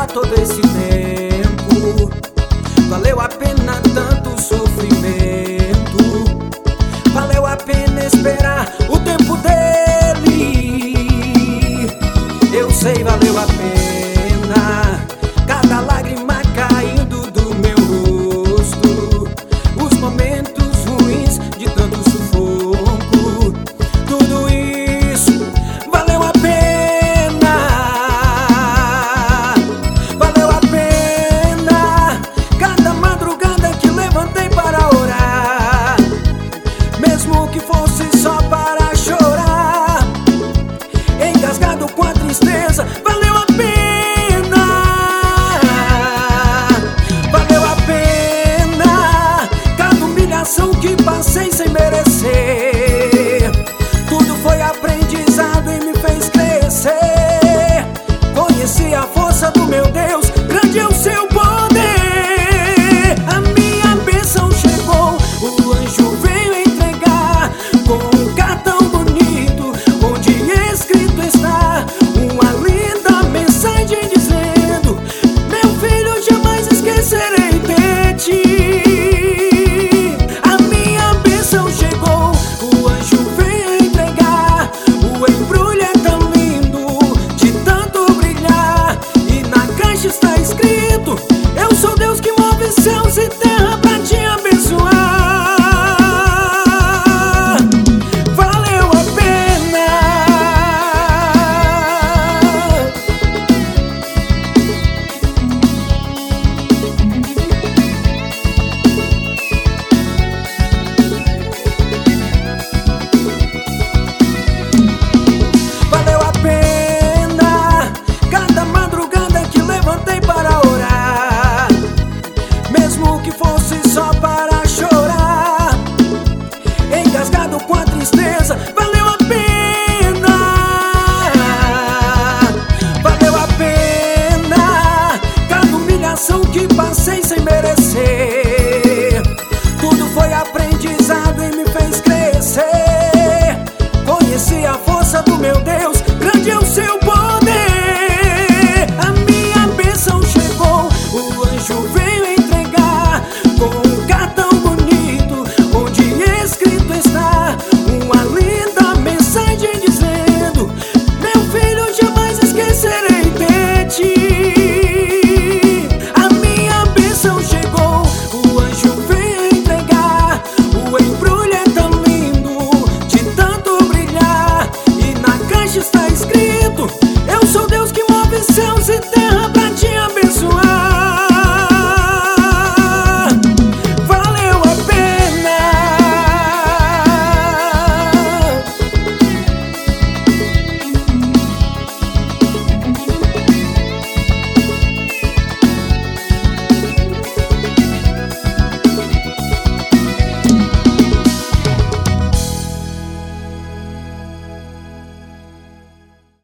todo esse tempo. Valeu a pena tanto sofrimento. Valeu a pena esperar o tempo dele. Eu sei, valeu a pena cada lágrima caindo do meu rosto, os momentos ruins de tanto sufoco. Tudo isso valeu a pena. Valeu a pena cada madrugada que levantei para orar, mesmo que fosse só para chorar, engasgado com a tristeza. Valeu a pena. Valeu a pena cada humilhação que passei sem merecer. Tudo foi aprendizado e me fez crescer. Conheci a força do meu Deus, grande é o seu poder. A minha bênção chegou, o anjo veio entregar com um cartão bonito, onde escrito está uma linda mensagem dizendo: meu filho, jamais esquecerei de ti. A minha bênção chegou, o anjo veio entregar. O embrulho é tão lindo, de tanto brilhar, e na caixa está escrito: eu sou Deus que move céus e terra pra te abençoar. Valeu a pena. Valeu a pena cada madrugada que levantei para orar, mesmo que fosse só para chorar, engasgado com a tristeza. Valeu a pena. Valeu a pena cada humilhação que passei sem merecer. Tudo foi aprendizado e me fez crescer. Conheci a força do meu Deus,